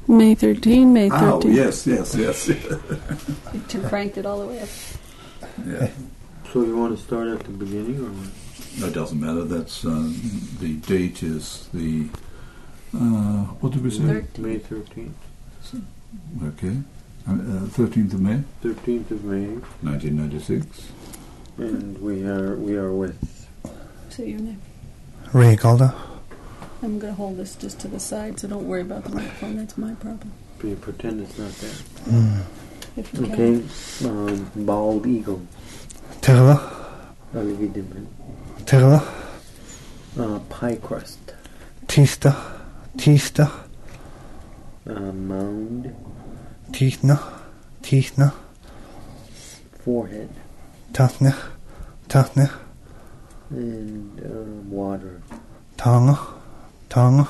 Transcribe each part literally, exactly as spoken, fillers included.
May thirteenth, May Oh, thirteenth. yes, yes, yes. You cranked it all the way up. Yeah. So you want to start at the beginning or what? No, it doesn't matter. That's uh, the date is the uh, what did we say? Thirteenth. May thirteenth. Okay, uh, thirteenth of May, thirteenth of May, nineteen ninety-six. and we are we are with Say your name. Ray Calder. I'm going to hold this just to the side, so don't worry about the microphone. That's my problem. we pretend it's not there. Mm. If you Okay, can. um, bald eagle, Terla. Alividiman, Terla. uh, pie crust, Tista. Tista. uh, mound, Tichna. Tichna. forehead, Tatne. Tatne. and um, water, Tanga. Tanga.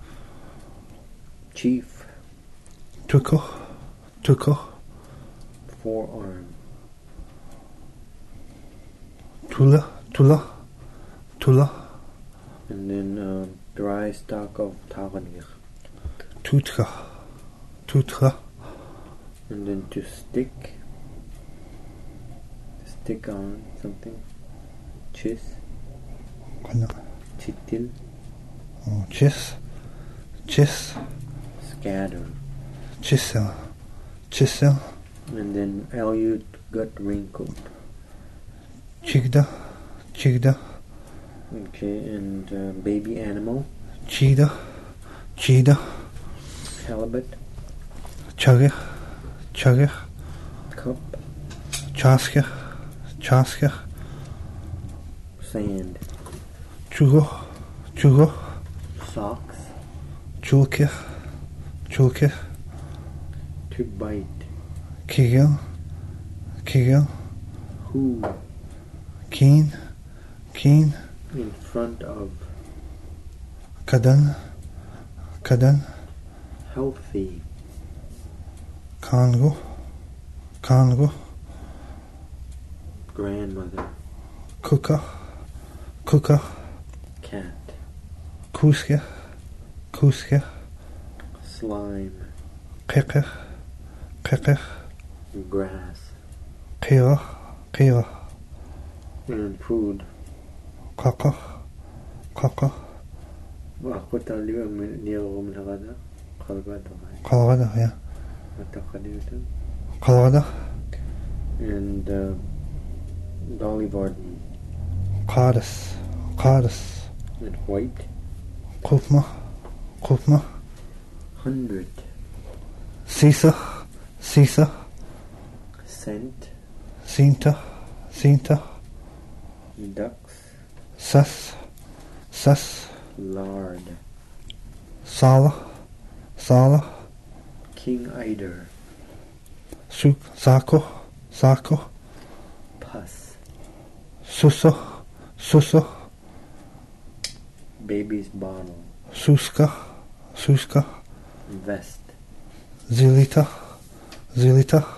chief, Tuko. Tuko. forearm, Tula. Tula. Tula. and then um, dry stalk of taganich, Tutka. Tutka. and then to stick, stick on something, chis, chitil, Oh, Chis. Chis. scatter, Chisel. Chisel. and then Aleut gut wrinkled. Chigda. Chigda. Okay, and uh, baby animal, Chida. Chida. halibut, Chagir. Chagir. cup, Chasker. Chasker. sand, Chugo. Chugo. socks, Chulkir. Chulkir. to bite, Kigel. Kigel. who, Keen. Keen. in front of, Kadan. Kadan. healthy, Congo. Congo. grandmother, Kuka. Kuka. cat, Kusker. Kusker. slime, Kikker. Kikker. grass, Kira. Kira. and food. Kaka. Kaka. Ako tali ang niyo na kada, kalgata kay, Kalwada. Yeah. matakalimutan. Kalwada. And uh, Dolly Varden, Kardis. Kardis. and white, Kupma. Kupma. hundred, Sisa. Sisa. scent, Sinta. Sinta. ducks, Sas. Sas. lard, Sala. Sala. king eider, Suk. Sako. Sako. pus, Suso. Suso. baby's bottle, Suska. Suska. vest, Zilita. Zilita.